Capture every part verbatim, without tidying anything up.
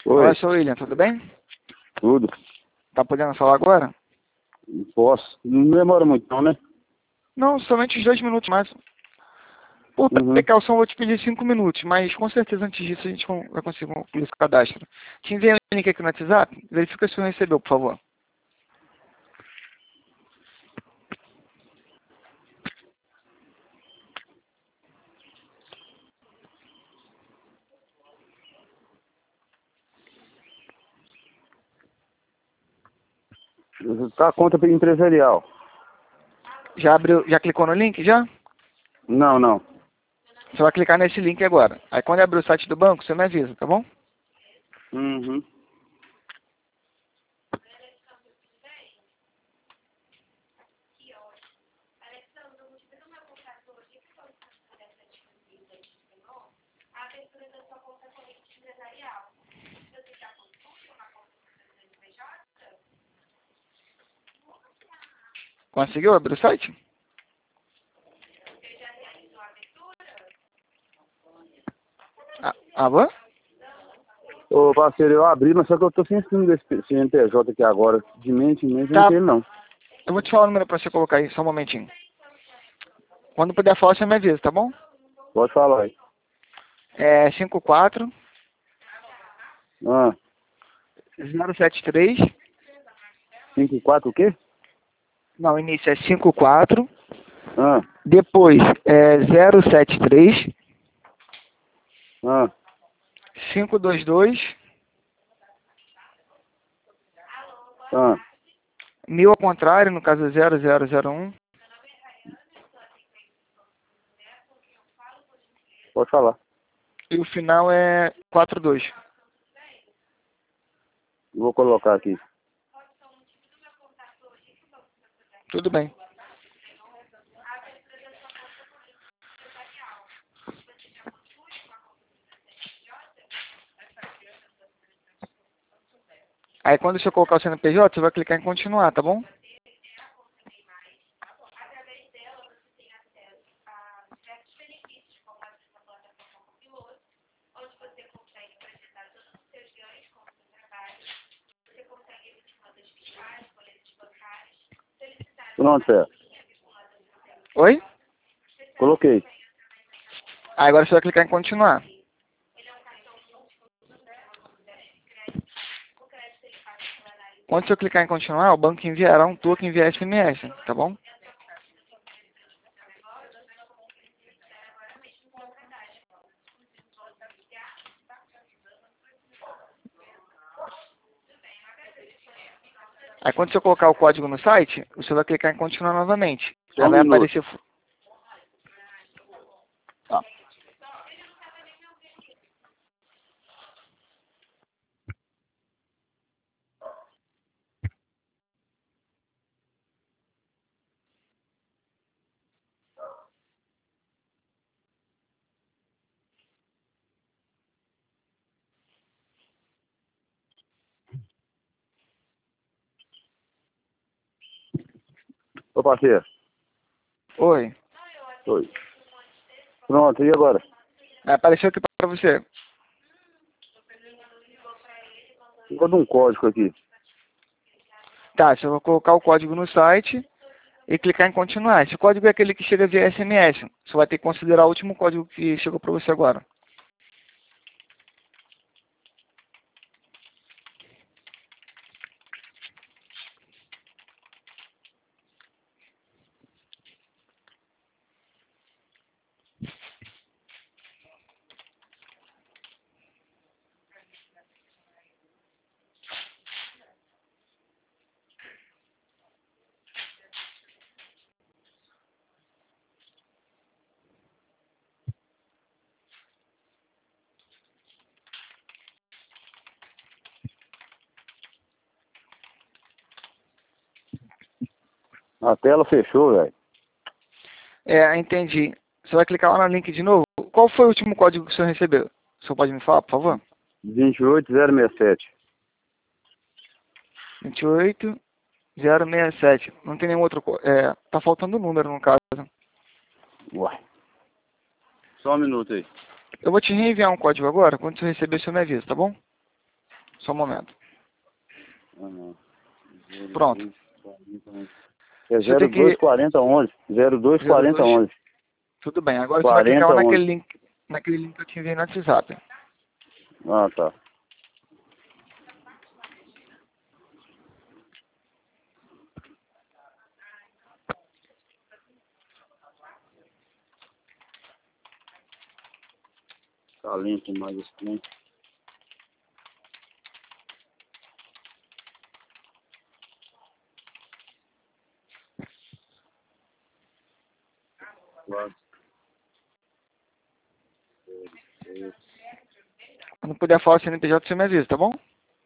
Olá, Oi, seu William, tudo bem? tudo. Tá podendo falar agora? Posso. Não demora muito não, né? Não, somente uns dois minutos mais. Por Uhum. precaução, eu vou te pedir cinco minutos, mas com certeza antes disso a gente con- vai conseguir concluir esse cadastro. Te enviei o link aqui no WhatsApp, verifica se você recebeu, por favor. Tá a conta empresarial. Já abriu, já clicou no link, já? Não, não. Você vai clicar nesse link agora. Aí quando abrir o site do banco, você me avisa, tá bom? Uhum. Conseguiu abrir o site? Ah, alô? Ô, parceiro, eu abri, mas só que eu tô sem esse número desse C N P J aqui agora. De mente em mente, eu não Tá, tenho não. eu vou te falar o número pra você colocar aí, só um momentinho. Quando puder falar, você me avisa, tá bom? Pode falar aí. É cinco quatro Ah, zero sete três. cinco quatro o quê? Não, o início é cinco quatro. Ah, Depois é zero sete três, ah, cinco dois dois, ah. mil ao contrário, no caso zero zero zero um, Pode falar. e o final é quatro dois. Vou colocar aqui. Tudo bem. Aí quando você colocar o C N P J, você vai clicar em continuar, tá bom? Pronto, Fé. Oi? Coloquei. Aí agora você vai clicar em continuar. Quando você clicar em continuar, o banco enviará um token enviar S M S, tá bom? Aí quando você colocar o código no site, você vai clicar em continuar novamente. Só Aí um vai minuto. aparecer. Tá. Ô, parceiro. Oi. Oi. Pronto, e agora? Aí apareceu aqui pra você. Vou dar um código aqui. Tá, você vai colocar o código no site e clicar em continuar. Esse código é aquele que chega via S M S. Você vai ter que considerar o último código que chegou para você agora. A tela fechou, velho. É, entendi. Você vai clicar lá no link de novo. Qual foi o último código que você recebeu? Você pode me falar, por favor? vinte e oito zero sessenta e sete. vinte e oito zero sessenta e sete. Não tem nenhum outro. có- É, tá faltando um número no caso. Uai. Só um minuto aí. Eu vou te reenviar um código agora. Quando você receber, você me avisa, tá bom? Só um momento. Ah, não. Pronto. É Você tem zero dois que... quarenta onze. zero dois quarenta zero dois. onze. Tudo bem. Agora você vai clicar quarenta lá naquele onze. link, naquele link que eu te enviei no WhatsApp. Ah, tá. Tá lento mais esse trem. Quatro. Quando puder falar o C N P J, você me avisa, tá bom?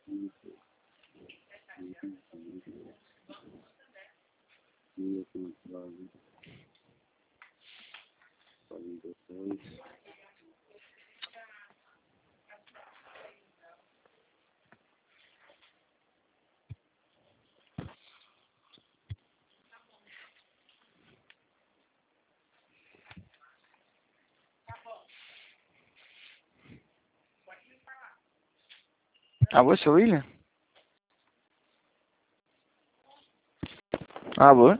Alô, seu William? Alô?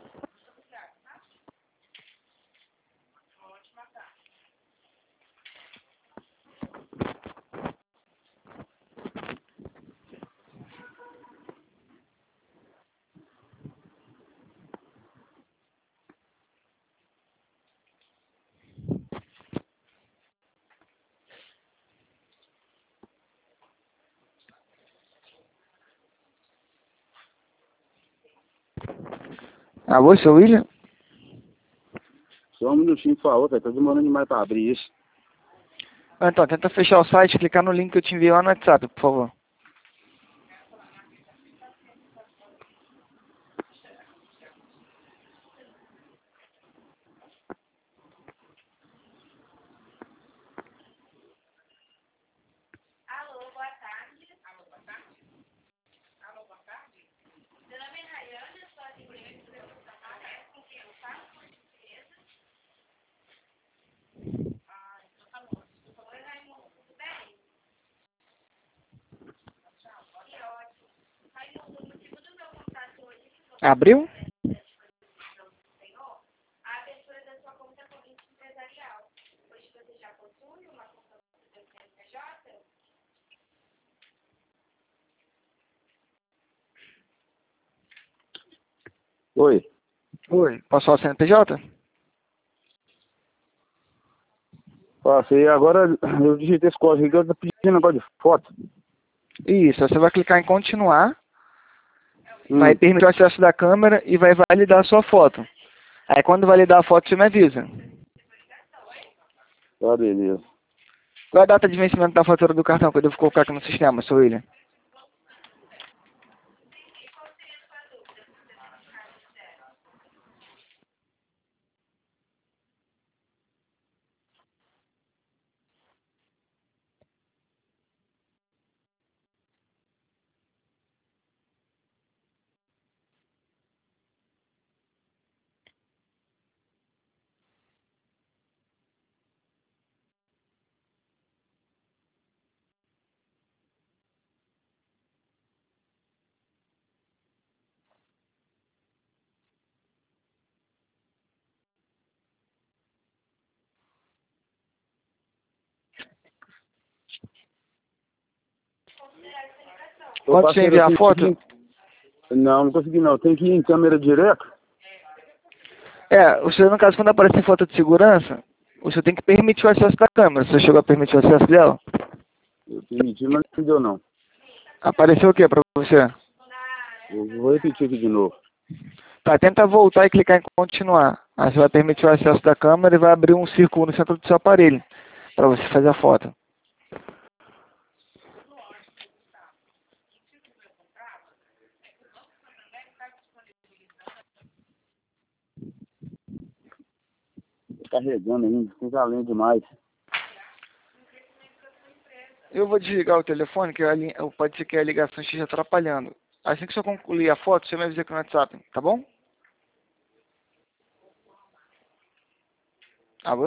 Alô, seu William? Só um minutinho, por favor, velho. Tá demorando demais pra abrir isso. Então, tenta fechar o site e clicar no link que eu te enviei lá no WhatsApp, por favor. Abriu? Oi. Oi. Posso falar o C N P J? Passei, agora eu digitei esse código aqui, eu tô pedindo negócio de foto. Isso, você vai clicar em continuar, vai Hum, permitir o acesso da câmera e vai validar a sua foto. Aí quando validar a foto, você me avisa. tá, beleza. Qual é a data de vencimento da fatura do cartão que eu devo colocar aqui no sistema, seu William? Ô, Quando você parceiro, eu enviar a tenho que foto... ir... Não, não consegui não. Tem que ir em câmera direto? É, o senhor, no caso, quando aparecer foto de segurança, o senhor tem que permitir o acesso da câmera. Você chegou a permitir o acesso dela? Eu permiti, mas não deu não. Apareceu o que pra você? Eu vou repetir aqui de novo. Tá, tenta voltar e clicar em continuar. Aí você vai permitir o acesso da câmera e vai abrir um círculo no centro do seu aparelho para você fazer a foto. Tá carregando ainda, fica além demais. Eu vou desligar o telefone, que a linha, pode ser que a ligação esteja atrapalhando. Assim que o senhor concluir a foto, você me avisa aqui no WhatsApp, tá bom? Alô?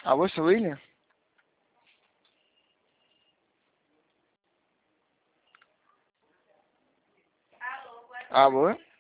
Alô, seu William? Alô?